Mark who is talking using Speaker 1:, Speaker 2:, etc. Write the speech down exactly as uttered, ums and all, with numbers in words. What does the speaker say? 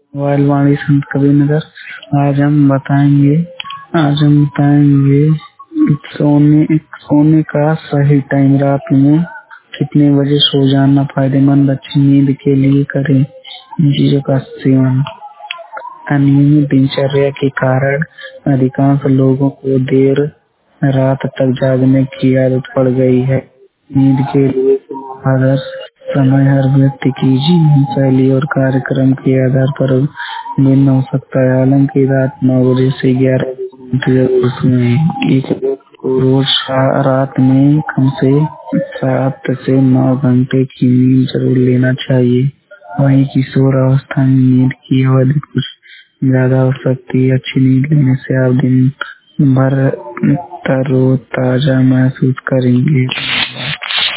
Speaker 1: Mobile वाणी संत कबीरनगर। आज हम बताएंगे आज हम बताएंगे सोने सोने का सही टाइम। रात में कितने बजे सो जाना फायदेमंद, अच्छी नींद के लिए करें इन चीजों का सेवन। अनियमित दिनचर्या के कारण अधिकांश लोगों को देर रात तक जागने की आदत पड़ गई है। नींद के लिए आदर्श समय हर व्यक्ति की जीवन शैली और कार्यक्रम के आधार पर भिन्न हो सकता है। हालांकि रात नौ बजे से ग्यारह बजे उसमें एक व्यक्ति को रोज शा- रात में कम से सात से नौ घंटे की नींद जरूर लेना चाहिए। वहीं किशोर अवस्था में नींद की अवधि कुछ ज्यादा हो सकती है। अच्छी नींद लेने से आप दिन भर तरोताजा महसूस करेंगे।